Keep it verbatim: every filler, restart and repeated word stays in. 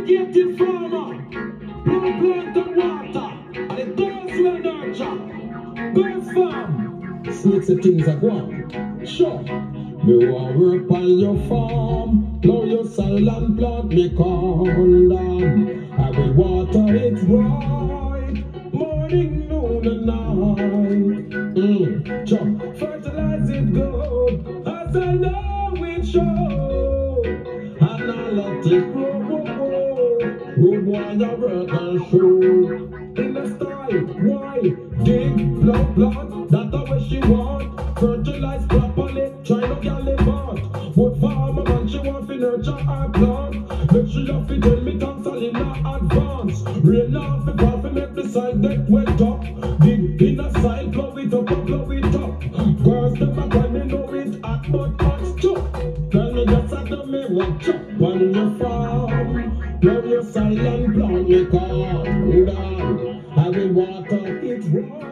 dedicated farmer. Plant, plant and water. And it does well nurture. Birds farm. Snakes and things are gone. Sure. Me want work on your farm. Blow your soil and plant me condom. I will water it right. Morning, noon and night. Mm. Sure. Fertilize it good. As I know it show. And I let it grow. Good boy, you work and show. In the style, why? Dig, blood, blood. That's the way she want. Fertilize properly. Try no girl live out. But farmer man, she want to nurture her plant. Make she have to tell me thanks all in her advance. Rain off the coffee, make the side deck wet up. Dig in a side, blow it up and blow it up. Girls never tell me know it hot, but hot chop. Tell me just a do me what chop on your farm. Blow your soil and plant me corn down. I will water it right.